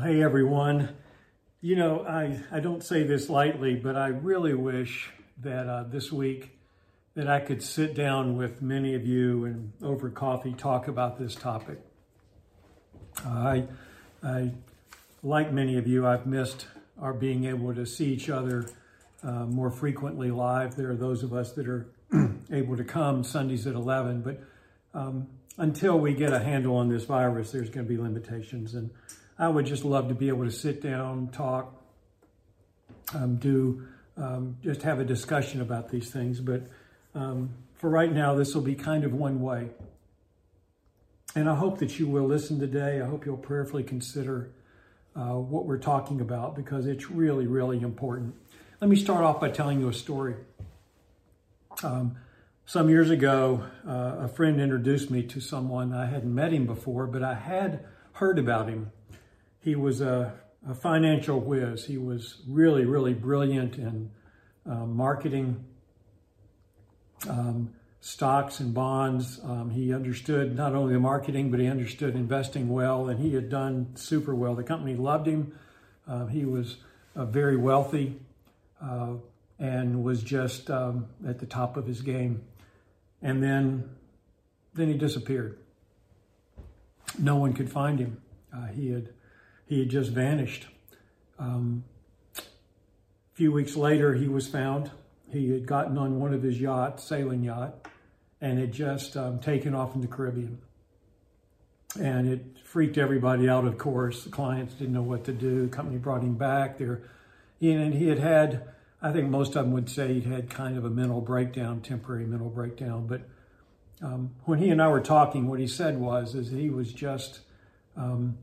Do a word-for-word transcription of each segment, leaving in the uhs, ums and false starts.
Hey everyone. You know, I, I don't say this lightly, but I really wish that uh, this week that I could sit down with many of you and over coffee talk about this topic. Uh, I, I, like many of you, I've missed our being able to see each other uh, more frequently live. There are those of us that are able to come Sundays at eleven, but um, until we get a handle on this virus, there's going to be limitations. And I would just love to be able to sit down, talk, um, do, um, just have a discussion about these things. But um, for right now, this will be kind of one way. And I hope that you will listen today. I hope you'll prayerfully consider uh, what we're talking about, because it's really, really important. Let me start off by telling you a story. Um, some years ago, uh, a friend introduced me to someone. I hadn't met him before, but I had heard about him. He was a, a financial whiz. He was really, really brilliant in uh, marketing, um, stocks and bonds. Um, he understood not only the marketing, but he understood investing well, and he had done super well. The company loved him. Uh, he was uh, very wealthy uh, and was just um, at the top of his game. And then, then he disappeared. No one could find him. Uh, he had He had just vanished. Um, a few weeks later, he was found. He had gotten on one of his yachts, sailing yacht, and had just um, taken off in the Caribbean. And it freaked everybody out, of course. The clients didn't know what to do. The company brought him back there. And he had had, I think most of them would say he'd had kind of a mental breakdown, temporary mental breakdown. But um, when he and I were talking, what he said was, is he was just... Um,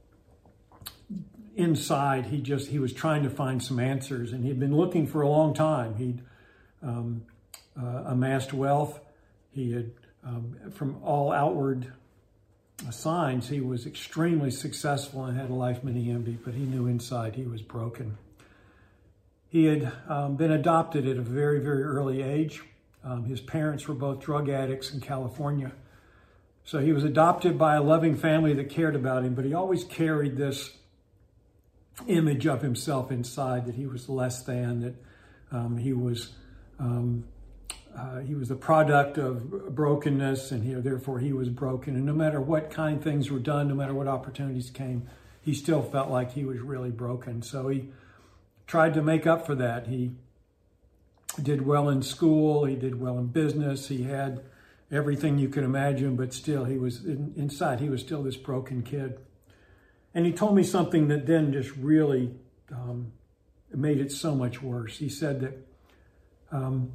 Inside, he just, he was trying to find some answers, and he'd been looking for a long time. He'd um, uh, amassed wealth. He had, um, from all outward signs, he was extremely successful and had a life many envied, but he knew inside he was broken. He had um, been adopted at a very, very early age. Um, his parents were both drug addicts in California. So he was adopted by a loving family that cared about him, but he always carried this image of himself inside, that he was less than, that um, he was um, uh, he was the product of brokenness, and he, therefore he was broken. And no matter what kind of things were done, no matter what opportunities came, he still felt like he was really broken. So he tried to make up for that. He did well in school. He did well in business. He had everything you could imagine, but still he was in, inside. He was still this broken kid. And he told me something that then just really um, made it so much worse. He said that um,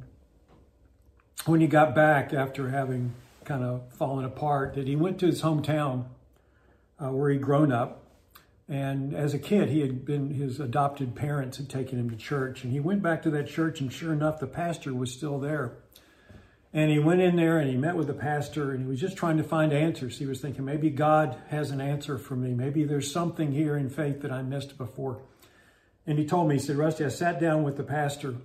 when he got back after having kind of fallen apart, that he went to his hometown uh, where he'd grown up. And as a kid, he had been, his adopted parents had taken him to church. And he went back to that church, and sure enough, the pastor was still there. And he went in there and he met with the pastor, and he was just trying to find answers. He was thinking, maybe God has an answer for me. Maybe there's something here in faith that I missed before. And he told me, he said, Rusty, I sat down with the pastor.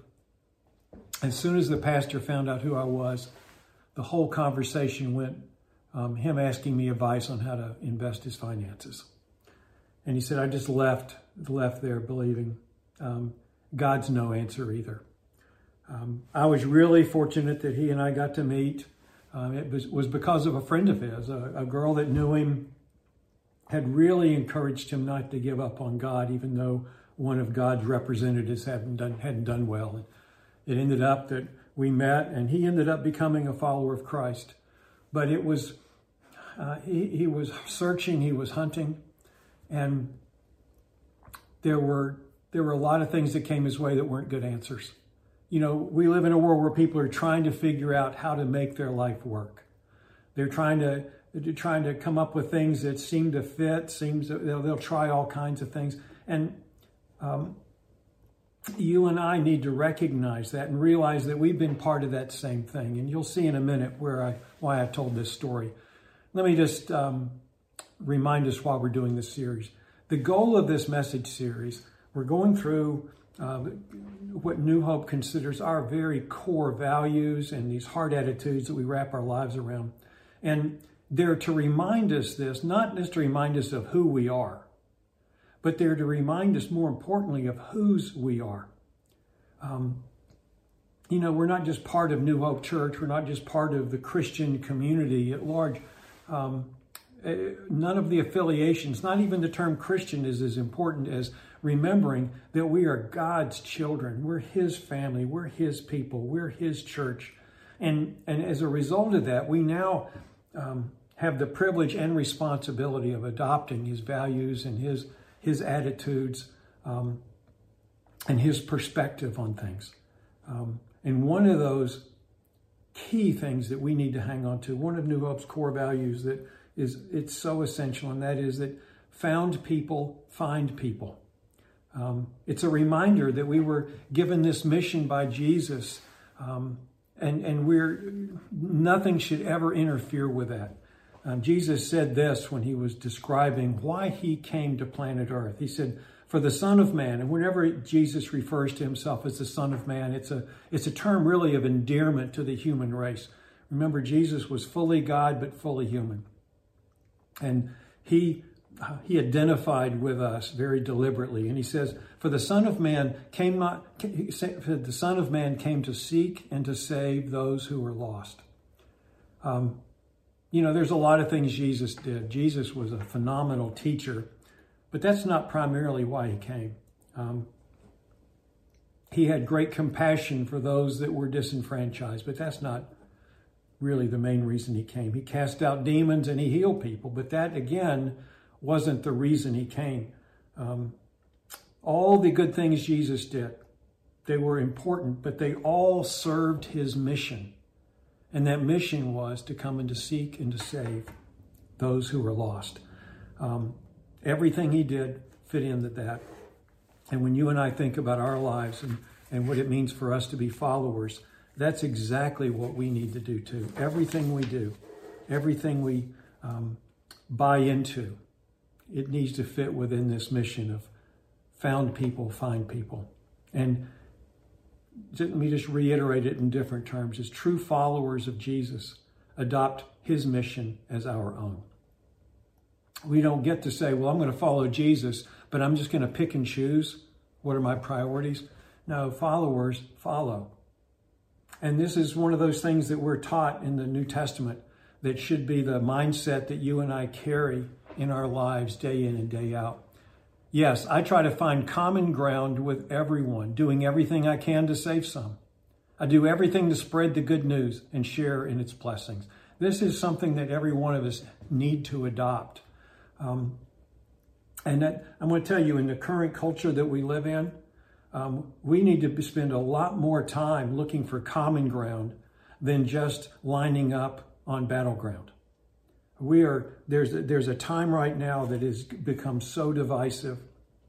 As soon as the pastor found out who I was, the whole conversation went um, him asking me advice on how to invest his finances. And he said, I just left, left there believing um, God's no answer either. Um, I was really fortunate that he and I got to meet. Um, it was, was because of a friend of his, a, a girl that knew him, had really encouraged him not to give up on God, even though one of God's representatives hadn't done, hadn't done well. And it ended up that we met, and he ended up becoming a follower of Christ. But it was, uh, he, he was searching, he was hunting, and there were, there were a lot of things that came his way that weren't good answers. You know, we live in a world where people are trying to figure out how to make their life work. They're trying to, they're trying to come up with things that seem to fit, seems that they'll, they'll try all kinds of things. And um, you and I need to recognize that and realize that we've been part of that same thing. And you'll see in a minute where I, why I told this story. Let me just um, remind us while we're doing this series. The goal of this message series, we're going through Uh, what New Hope considers our very core values and these hard attitudes that we wrap our lives around. And they're to remind us this, not just to remind us of who we are, but they're to remind us, more importantly, of whose we are. Um, you know, we're not just part of New Hope Church. We're not just part of the Christian community at large. Um, none of the affiliations, not even the term Christian, is as important as remembering that we are God's children. We're His family. We're His people. We're His church. And, and as a result of that, we now um, have the privilege and responsibility of adopting His values and His, his attitudes um, and His perspective on things. Um, and one of those key things that we need to hang on to, one of New Hope's core values that is, it's so essential, and that is that found people find people. Um, it's a reminder that we were given this mission by Jesus, um, and, and we're, nothing should ever interfere with that. Um, Jesus said this when He was describing why He came to planet Earth. He said, for the Son of Man, and whenever Jesus refers to Himself as the Son of Man, it's a, it's a term really of endearment to the human race. Remember, Jesus was fully God, but fully human. And He He identified with us very deliberately. And He says, for the Son of Man came not, the Son of Man came to seek and to save those who were lost. Um, you know, there's a lot of things Jesus did. Jesus was a phenomenal teacher, but that's not primarily why He came. Um, he had great compassion for those that were disenfranchised, but that's not really the main reason He came. He cast out demons and He healed people, but that, again, wasn't the reason He came. Um, all the good things Jesus did, they were important, but they all served His mission. And that mission was to come and to seek and to save those who were lost. Um, everything He did fit into that. And when you and I think about our lives and, and what it means for us to be followers, that's exactly what we need to do too. Everything we do, everything we um, buy into, it needs to fit within this mission of found people, find people. And let me just reiterate it in different terms. As true followers of Jesus, adopt His mission as our own. We don't get to say, well, I'm going to follow Jesus, but I'm just going to pick and choose. What are my priorities? No, followers follow. And this is one of those things that we're taught in the New Testament that should be the mindset that you and I carry in our lives day in and day out. Yes, I try to find common ground with everyone, doing everything I can to save some. I do everything to spread the good news and share in its blessings. This is something that every one of us need to adopt. Um, and that, I'm going to tell you, in the current culture that we live in, um, we need to spend a lot more time looking for common ground than just lining up on battleground. We are, there's, there's a time right now that has become so divisive.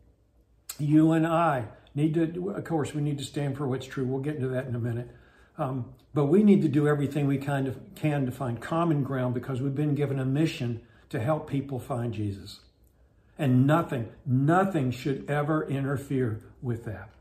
You and I need to, of course, we need to stand for what's true. We'll get into that in a minute. Um, but we need to do everything we kind of can to find common ground because we've been given a mission to help people find Jesus. And nothing, nothing should ever interfere with that.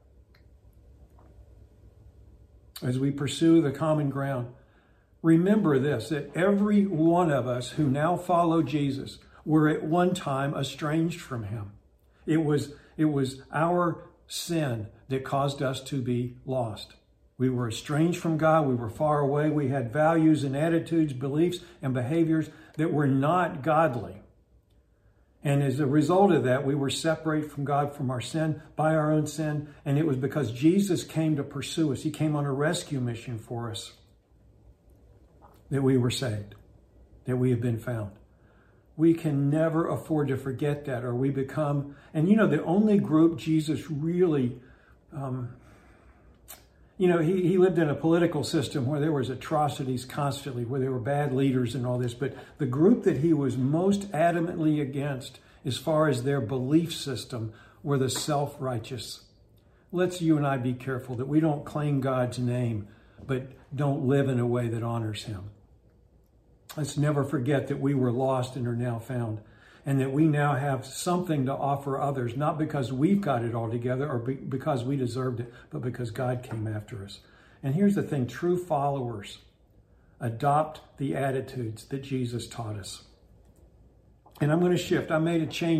As we pursue the common ground, remember this, that every one of us who now follow Jesus were at one time estranged from Him. It was, it was our sin that caused us to be lost. We were estranged from God. We were far away. We had values and attitudes, beliefs, and behaviors that were not godly. And as a result of that, we were separated from God from our sin, by our own sin. And it was because Jesus came to pursue us. He came on a rescue mission for us, that we were saved, that we have been found. We can never afford to forget that, or we become, and you know, the only group Jesus really, um, you know, he, he lived in a political system where there was atrocities constantly, where there were bad leaders and all this, but the group that He was most adamantly against, as far as their belief system, were the self-righteous. Let's you and I be careful that we don't claim God's name, but don't live in a way that honors Him. Let's never forget that we were lost and are now found, and that we now have something to offer others, not because we've got it all together or be, because we deserved it, but because God came after us. And here's the thing, true followers adopt the attitudes that Jesus taught us. And I'm going to shift. I made a change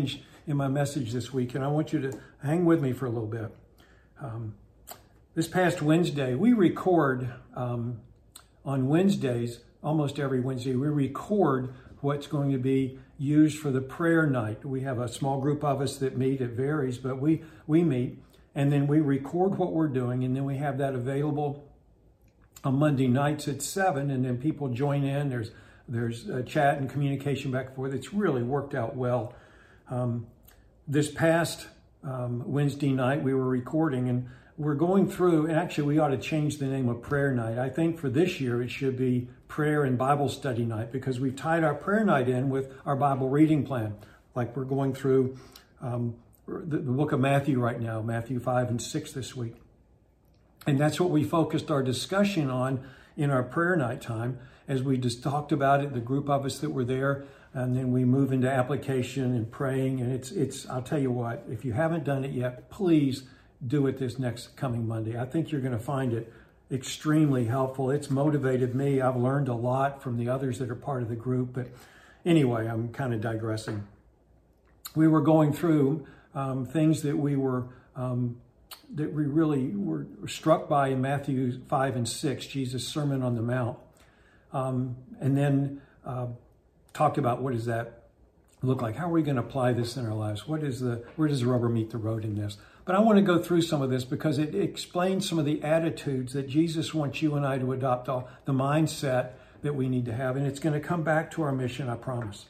in my message this week, and I want you to hang with me for a little bit. Um, this past Wednesday, we record um, on Wednesdays, almost every Wednesday, we record what's going to be used for the prayer night. We have a small group of us that meet. It varies, but we, we meet, and then we record what we're doing, and then we have that available on Monday nights at seven, and then people join in. There's there's a chat and communication back and forth. It's really worked out well. Um, this past um, Wednesday night, we were recording, and we're going through, and actually we ought to change the name of prayer night. I think for this year, it should be prayer and Bible study night, because we've tied our prayer night in with our Bible reading plan. Like we're going through um, the, the book of Matthew right now, Matthew five and six this week. And that's what we focused our discussion on in our prayer night time, as we just talked about it, the group of us that were there, and then we move into application and praying. And it's, it's, I'll tell you what, if you haven't done it yet, please do it this next coming Monday. I think you're going to find it extremely helpful. It's motivated me. I've learned a lot from the others that are part of the group. But anyway, I'm kind of digressing. We were going through um, things that we were um, that we really were struck by in Matthew five and six, Jesus' Sermon on the Mount. Um, and then uh, talked about what does that look like? How are we going to apply this in our lives? What is the, where does the rubber meet the road in this? But I want to go through some of this because it explains some of the attitudes that Jesus wants you and I to adopt, all the mindset that we need to have. And it's going to come back to our mission, I promise.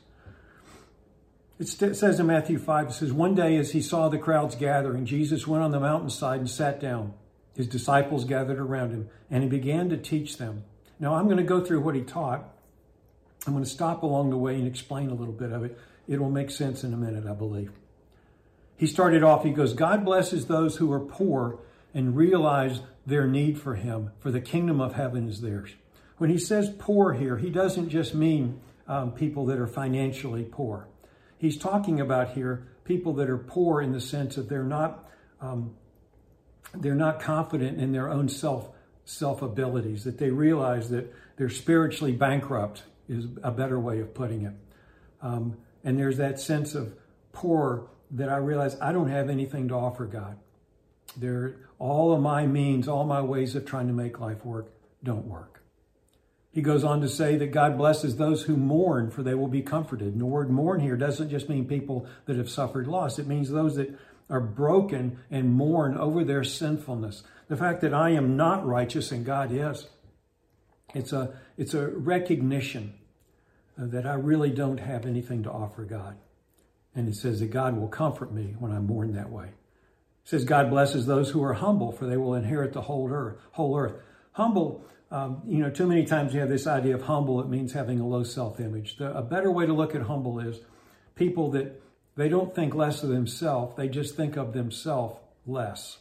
It says in Matthew five, it says, one day as he saw the crowds gathering, Jesus went on the mountainside and sat down. His disciples gathered around him, and he began to teach them. Now, I'm going to go through what he taught. I'm going to stop along the way and explain a little bit of it. It will make sense in a minute, I believe. He started off, he goes, God blesses those who are poor and realize their need for him, for the kingdom of heaven is theirs. When he says poor here, he doesn't just mean um, people that are financially poor. He's talking about here people that are poor in the sense that they're not um, they're not confident in their own self self abilities, that they realize that they're spiritually bankrupt is a better way of putting it. Um, and there's that sense of poor that I realize I don't have anything to offer God. There, all of my means, all my ways of trying to make life work don't work. He goes on to say that God blesses those who mourn, for they will be comforted. And the word mourn here doesn't just mean people that have suffered loss. It means those that are broken and mourn over their sinfulness. The fact that I am not righteous and God is. It's a, it's a recognition that I really don't have anything to offer God. And it says that God will comfort me when I mourn that way. It says God blesses those who are humble, for they will inherit the whole earth. Whole earth. Humble, um, you know, too many times we have this idea of humble. It means having a low self-image. The, a better way to look at humble is people that they don't think less of themselves. They just think of themselves less.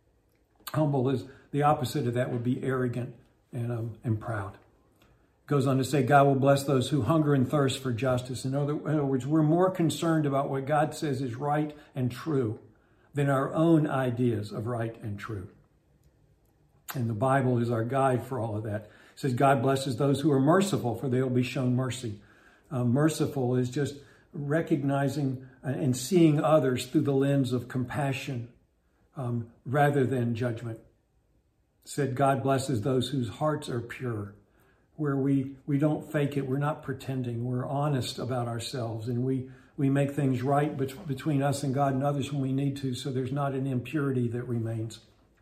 Humble is the opposite of that would be arrogant and, um, and proud. Goes on to say, God will bless those who hunger and thirst for justice. In other, in other words, we're more concerned about what God says is right and true than our own ideas of right and true. And the Bible is our guide for all of that. It says, God blesses those who are merciful, for they will be shown mercy. Uh, merciful is just recognizing and seeing others through the lens of compassion um, rather than judgment. It said, God blesses those whose hearts are pure, where we, we don't fake it. We're not pretending. We're honest about ourselves, and we, we make things right bet- between us and God and others when we need to, so there's not an impurity that remains.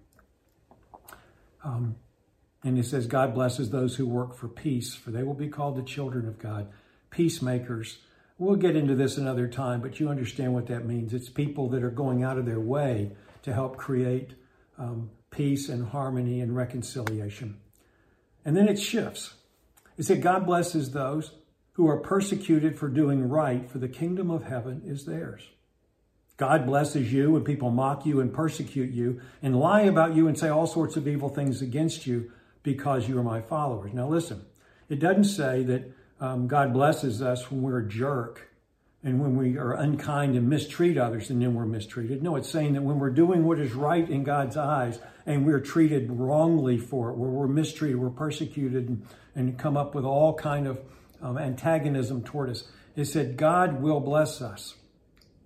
Um, and it says, God blesses those who work for peace, for they will be called the children of God. Peacemakers. We'll get into this another time, but you understand what that means. It's people that are going out of their way to help create um, peace and harmony and reconciliation. And then it shifts. It said, God blesses those who are persecuted for doing right, for the kingdom of heaven is theirs. God blesses you when people mock you and persecute you and lie about you and say all sorts of evil things against you because you are my followers. Now listen, it doesn't say that um, God blesses us when we're a jerk and when we are unkind and mistreat others and then we're mistreated. No, it's saying that when we're doing what is right in God's eyes and we're treated wrongly for it, where we're mistreated, we're persecuted and, and come up with all kind of um, antagonism toward us. It said God will bless us.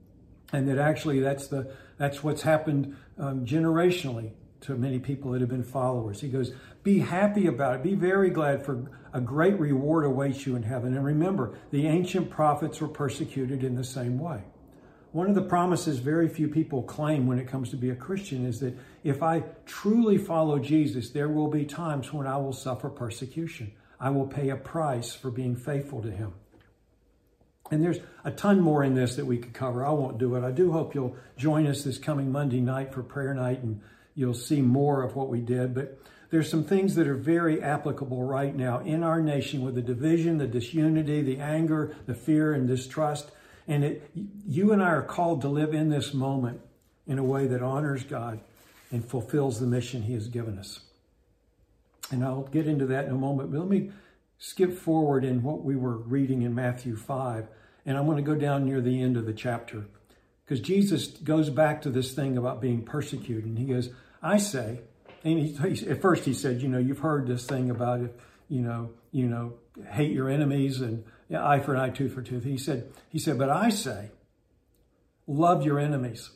And that actually that's the that's what's happened um, generationally to many people that have been followers. He goes, be happy about it. Be very glad, for a great reward awaits you in heaven. And remember, the ancient prophets were persecuted in the same way. One of the promises very few people claim when it comes to be a Christian is that if I truly follow Jesus, there will be times when I will suffer persecution. I will pay a price for being faithful to him. And there's a ton more in this that we could cover. I won't do it. I do hope you'll join us this coming Monday night for prayer night, and you'll see more of what we did. But there's some things that are very applicable right now in our nation with the division, the disunity, the anger, the fear and distrust. And it, you and I are called to live in this moment in a way that honors God and fulfills the mission he has given us. And I'll get into that in a moment. But let me skip forward in what we were reading in Matthew five. And I'm going to go down near the end of the chapter. Because Jesus goes back to this thing about being persecuted. And he goes, I say, and he, he, at first he said, you know, you've heard this thing about it, you know, you know, hate your enemies and yeah, eye for an eye, tooth for tooth. He said, he said, but I say, love your enemies.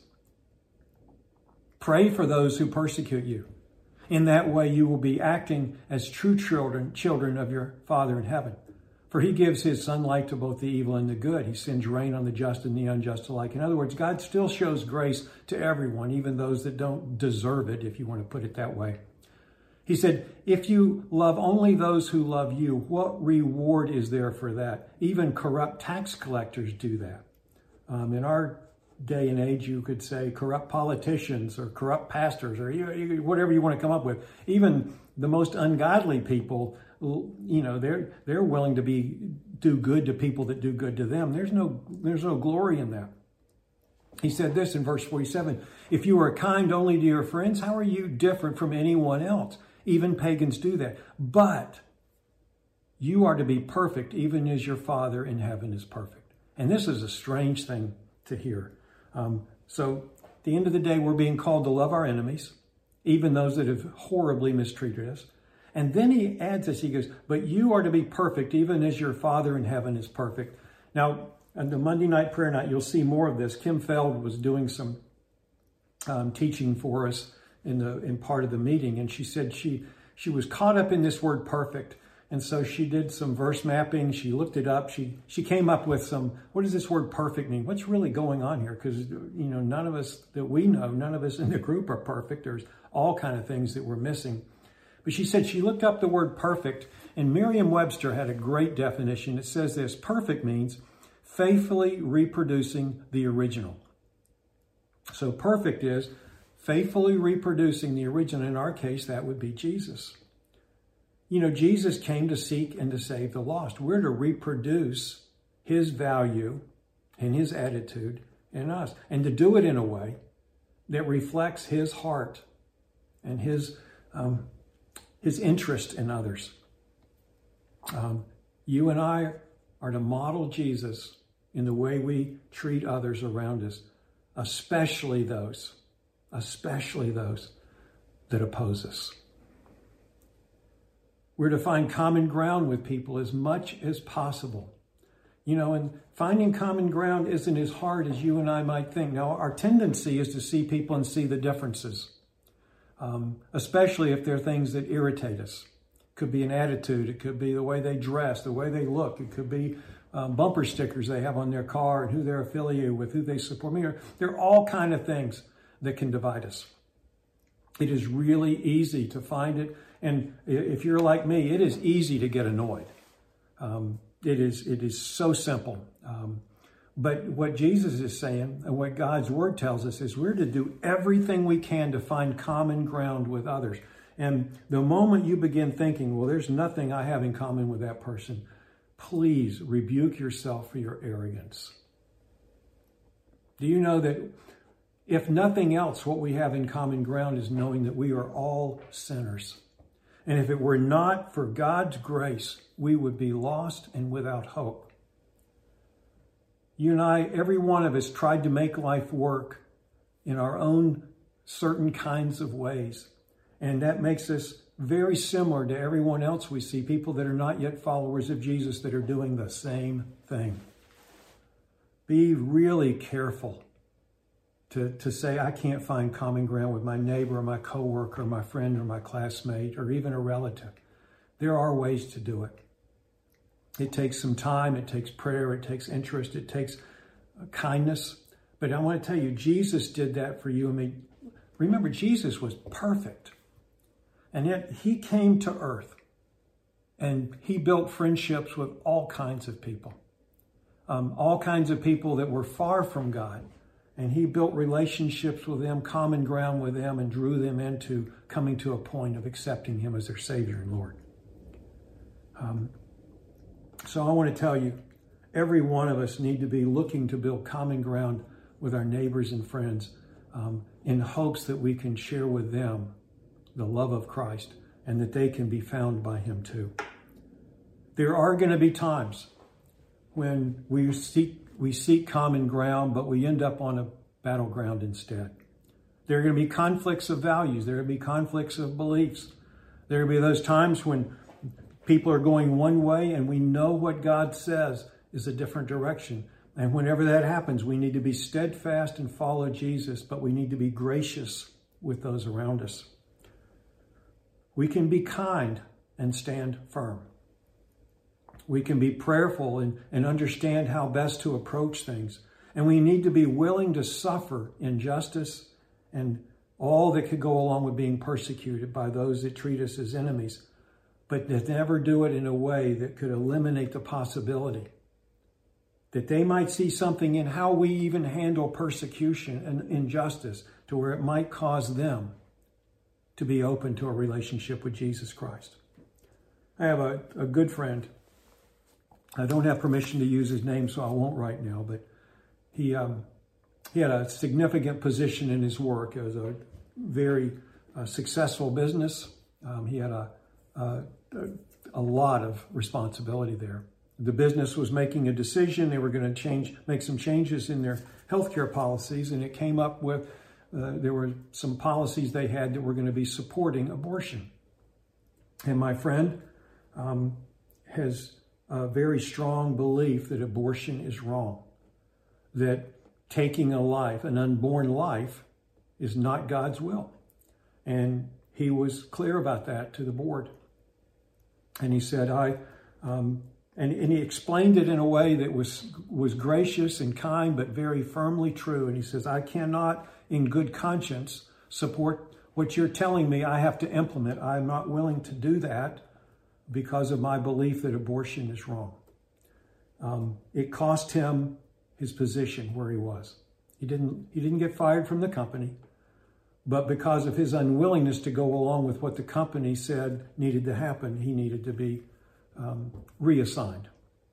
Pray for those who persecute you. In that way, you will be acting as true children, children of your Father in heaven. For he gives his sunlight to both the evil and the good. He sends rain on the just and the unjust alike. In other words, God still shows grace to everyone, even those that don't deserve it, if you want to put it that way. He said, if you love only those who love you, what reward is there for that? Even corrupt tax collectors do that. Um, in our day and age, you could say corrupt politicians or corrupt pastors or whatever you want to come up with. Even the most ungodly people, you know, they're they're willing to be do good to people that do good to them. There's no there's no glory in that. He said this in verse forty-seven, if you are kind only to your friends, how are you different from anyone else? Even pagans do that. But you are to be perfect, even as your Father in heaven is perfect. And this is a strange thing to hear. Um, so at the end of the day, we're being called to love our enemies, even those that have horribly mistreated us. And then he adds this, he goes, but you are to be perfect, even as your Father in heaven is perfect. Now, on the Monday night prayer night, you'll see more of this. Kim Feld was doing some um, teaching for us in the in part of the meeting, and she said she she was caught up in this word perfect, and so she did some verse mapping. She looked it up. She she came up with some, what does this word perfect mean? What's really going on here? Because, you know, none of us that we know, none of us in the group are perfect. There's all kind of things that we're missing. But she said she looked up the word perfect, and Merriam-Webster had a great definition. It says this: perfect means faithfully reproducing the original. So perfect is faithfully reproducing the original. In our case, that would be Jesus. You know, Jesus came to seek and to save the lost. We're to reproduce his value and his attitude in us, and to do it in a way that reflects his heart and his um, his interest in others. Um, you and I are to model Jesus in the way we treat others around us, especially those, especially those that oppose us. We're to find common ground with people as much as possible. You know, and finding common ground isn't as hard as you and I might think. Now, our tendency is to see people and see the differences, um, especially if they're things that irritate us. It could be an attitude. It could be the way they dress, the way they look. It could be um, bumper stickers they have on their car and who they're affiliated with, who they support. I mean, there are all kind of things that can divide us. It is really easy to find it. And if you're like me, it is easy to get annoyed. Um, it is it is so simple. Um, but what Jesus is saying and what God's word tells us is we're to do everything we can to find common ground with others. And the moment you begin thinking, well, there's nothing I have in common with that person, please rebuke yourself for your arrogance. Do you know that if nothing else, what we have in common ground is knowing that we are all sinners? And if it were not for God's grace, we would be lost and without hope. You and I, every one of us, tried to make life work in our own certain kinds of ways. And that makes us very similar to everyone else we see, people that are not yet followers of Jesus that are doing the same thing. Be really careful to, to say, I can't find common ground with my neighbor or my coworker or my friend or my classmate or even a relative. There are ways to do it. It takes some time, it takes prayer, it takes interest, it takes kindness. But I want to tell you, Jesus did that for you and me. Remember, Jesus was perfect. And yet he came to earth and he built friendships with all kinds of people. Um, all kinds of people that were far from God. And he built relationships with them, common ground with them, and drew them into coming to a point of accepting him as their Savior and Lord. Um, so I want to tell you, every one of us need to be looking to build common ground with our neighbors and friends um, in hopes that we can share with them the love of Christ and that they can be found by him too. There are going to be times when we seek we seek common ground, but we end up on a battleground instead. There are going to be conflicts of values. There are going to be conflicts of beliefs. There are going to be those times when people are going one way and we know what God says is a different direction. And whenever that happens, we need to be steadfast and follow Jesus, but we need to be gracious with those around us. We can be kind and stand firm. We can be prayerful and, and understand how best to approach things. And we need to be willing to suffer injustice and all that could go along with being persecuted by those that treat us as enemies, but to never do it in a way that could eliminate the possibility that they might see something in how we even handle persecution and injustice to where it might cause them to be open to a relationship with Jesus Christ. I have a, a good friend. I don't have permission to use his name, so I won't right now, but he um, he had a significant position in his work. It was a very uh, successful business. Um, he had a, a, a lot of responsibility there. The business was making a decision. They were going to change, make some changes in their healthcare policies, and it came up with, uh, there were some policies they had that were going to be supporting abortion. And my friend um, has a very strong belief that abortion is wrong, that taking a life, an unborn life, is not God's will. And he was clear about that to the board. And he said, I, um, and, and he explained it in a way that was, was gracious and kind, but very firmly true. And he says, I cannot in good conscience support what you're telling me I have to implement. I'm not willing to do that because of my belief that abortion is wrong. Um, it cost him his position where he was. He didn't, he didn't get fired from the company, but because of his unwillingness to go along with what the company said needed to happen, he needed to be um, reassigned.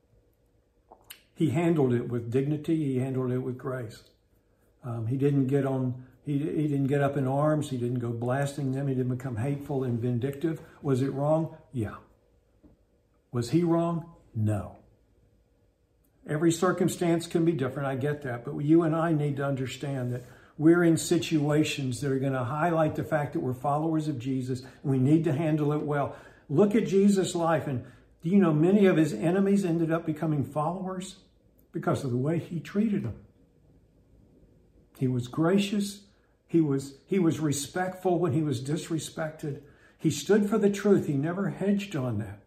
He handled it with dignity. He handled it with grace. Um, he didn't get on, he, he didn't get up in arms. He didn't go blasting them. He didn't become hateful and vindictive. Was it wrong? Yeah. Was he wrong? No. Every circumstance can be different. I get that. But you and I need to understand that we're in situations that are going to highlight the fact that we're followers of Jesus, and we need to handle it well. Look at Jesus' life. And do you know many of his enemies ended up becoming followers because of the way he treated them? He was gracious. He was, he was respectful when he was disrespected. He stood for the truth. He never hedged on that.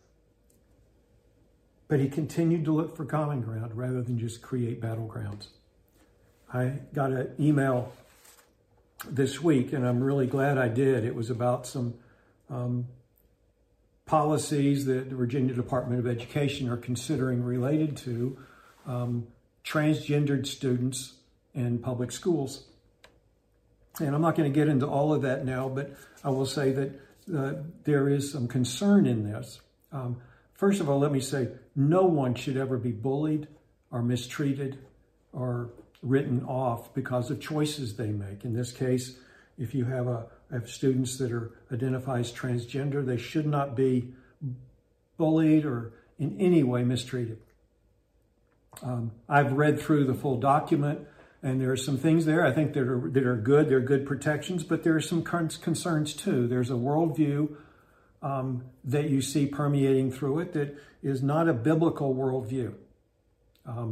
But he continued to look for common ground rather than just create battlegrounds. I got an email this week, and I'm really glad I did. It was about some um, policies that the Virginia Department of Education are considering related to um, transgendered students in public schools. And I'm not going to get into all of that now, but I will say that uh, there is some concern in this. Um, First of all, let me say, no one should ever be bullied or mistreated or written off because of choices they make. In this case, if you have, a, have students that are identified as transgender, they should not be bullied or in any way mistreated. Um, I've read through the full document, and there are some things there I think that are, that are good. They're good protections, but there are some concerns too. There's a worldview Um, that you see permeating through it that is not a biblical worldview. Um,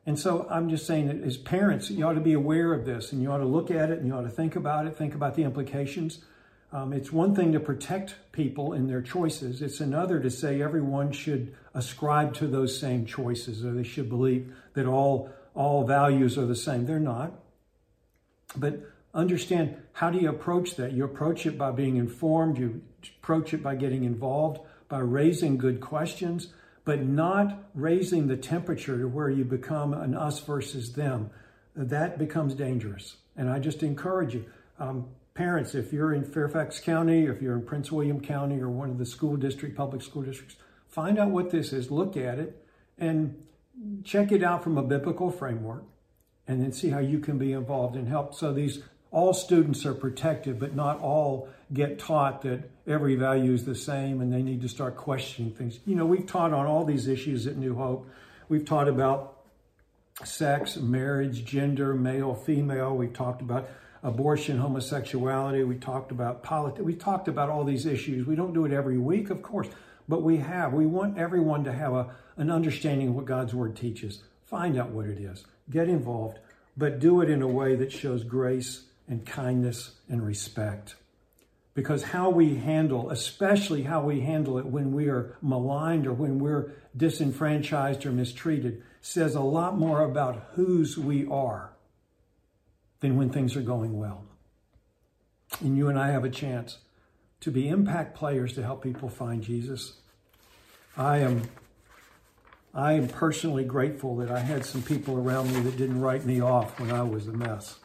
And so I'm just saying that as parents, you ought to be aware of this, and you ought to look at it, and you ought to think about it, think about the implications. Um, it's one thing to protect people in their choices. It's another to say everyone should ascribe to those same choices, or they should believe that all, all values are the same. They're not. But understand, how do you approach that? You approach it by being informed. You approach it by getting involved, by raising good questions, but not raising the temperature to where you become an us versus them. That becomes dangerous. And I just encourage you, um, parents, if you're in Fairfax County, if you're in Prince William County or one of the school district, public school districts, find out what this is, look at it, and check it out from a biblical framework, and then see how you can be involved and help. So these, all students are protected, but not all get taught that every value is the same and they need to start questioning things. You know, we've taught on all these issues at New Hope. We've taught about sex, marriage, gender, male, female. We've talked about abortion, homosexuality. We talked about politics. We talked about all these issues. We don't do it every week, of course, but we have. We want everyone to have a, an understanding of what God's Word teaches. Find out what it is. Get involved, but do it in a way that shows grace and kindness and respect. Because how we handle, especially how we handle it when we are maligned or when we're disenfranchised or mistreated, says a lot more about whose we are than when things are going well. And you and I have a chance to be impact players to help people find Jesus. I am, I am personally grateful that I had some people around me that didn't write me off when I was a mess.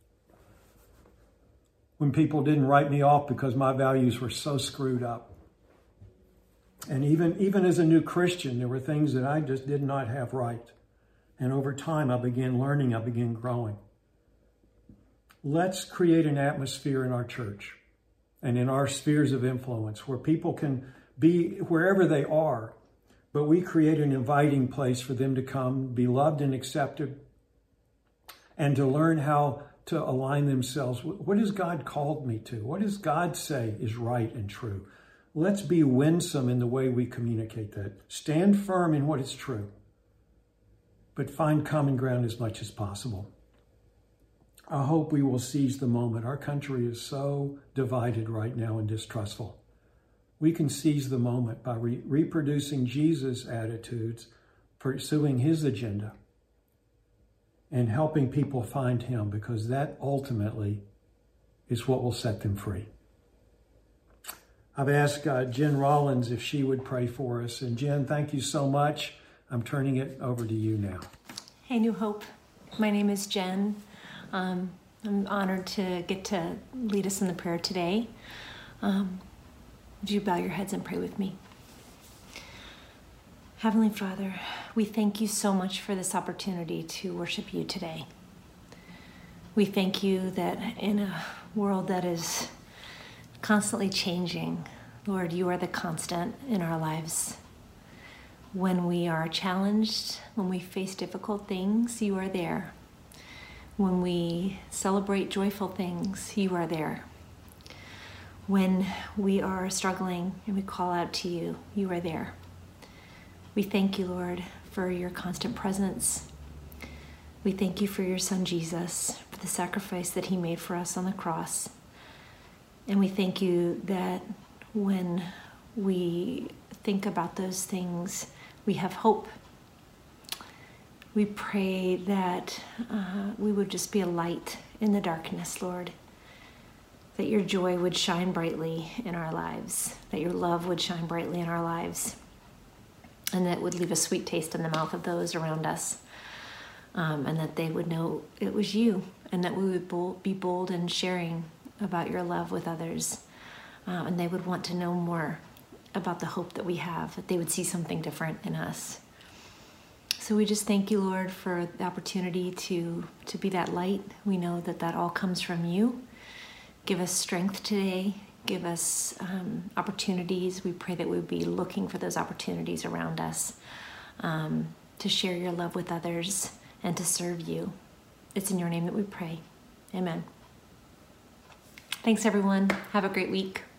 When people didn't write me off because my values were so screwed up. And even, even as a new Christian, there were things that I just did not have right. And over time, I began learning, I began growing. Let's create an atmosphere in our church and in our spheres of influence where people can be wherever they are, but we create an inviting place for them to come, be loved and accepted, and to learn how to align themselves. What has God called me to? What does God say is right and true? Let's be winsome in the way we communicate that. Stand firm in what is true, but find common ground as much as possible. I hope we will seize the moment. Our country is so divided right now and distrustful. We can seize the moment by re- reproducing Jesus' attitudes, pursuing his agenda, and helping people find him, because that ultimately is what will set them free. I've asked uh, Jen Rollins if she would pray for us. And Jen, thank you so much. I'm turning it over to you now. Hey, New Hope. My name is Jen. Um, I'm honored to get to lead us in the prayer today. Um, would you bow your heads and pray with me? Heavenly Father, we thank you so much for this opportunity to worship you today. We thank you that in a world that is constantly changing, Lord, you are the constant in our lives. When we are challenged, when we face difficult things, you are there. When we celebrate joyful things, you are there. When we are struggling and we call out to you, you are there. We thank you, Lord, for your constant presence. We thank you for your Son, Jesus, for the sacrifice that he made for us on the cross. And we thank you that when we think about those things, we have hope. We pray that uh, we would just be a light in the darkness, Lord, that your joy would shine brightly in our lives, that your love would shine brightly in our lives, and that would leave a sweet taste in the mouth of those around us, um, and that they would know it was you, and that we would bold, be bold in sharing about your love with others, uh, and they would want to know more about the hope that we have, that they would see something different in us. So we just thank you, Lord, for the opportunity to, to be that light. We know that that all comes from you. Give us strength today. Give us um, opportunities. We pray that we would be looking for those opportunities around us um, to share your love with others and to serve you. It's in your name that we pray. Amen. Thanks, everyone. Have a great week.